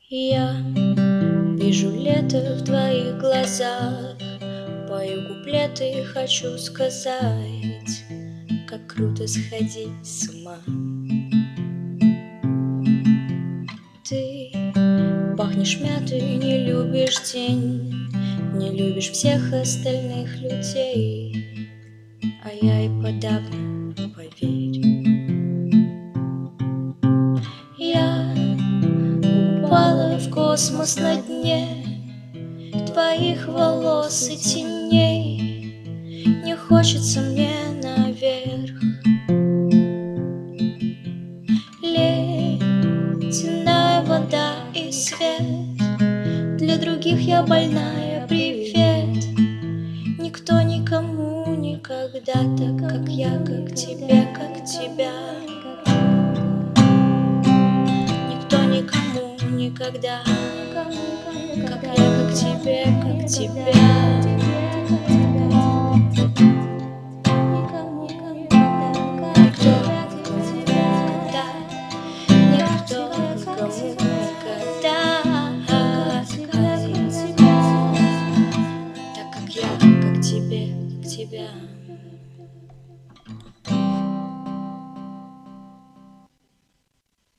Я вижу лето в твоих глазах, пою куплеты, хочу сказать, как круто сходить с ума. Ты пахнешь мятой, не любишь тень, не любишь всех остальных людей, а я и подавно, поверь. Я упала в космос на дне твоих волос и теней, не хочется мне наверх. Ледяная вода и свет, для других я больная, привет. Никто никому никогда так, как я, как тебе, как тебя. Никто никому никогда, как я, как тебе, как тебя. Так как я, как тебе, как тебя.